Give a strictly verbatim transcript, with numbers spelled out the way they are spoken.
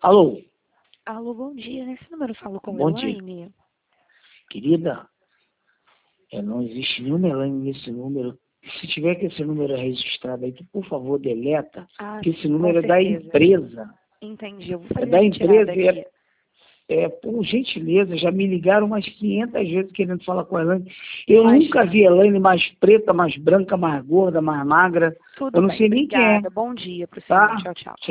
Alô? Alô, bom dia. Nesse número eu falo com Bom Elaine? dia. Querida, é, não existe nenhuma Elaine nesse número. Se tiver que esse número é registrado aí, tu, por favor, deleta, Ah, que esse sim, número é com da certeza. empresa. Entendi. Eu vou É fazer a da retirada empresa e aqui. é, é, por gentileza, já me ligaram umas quinhentas vezes querendo falar com a Elaine. Eu Imagina. nunca vi a Elaine mais preta, mais branca, mais gorda, mais magra. Tudo Eu não bem, sei nem quem é. obrigada. Bom dia para o senhor. Tá? Tchau, tchau.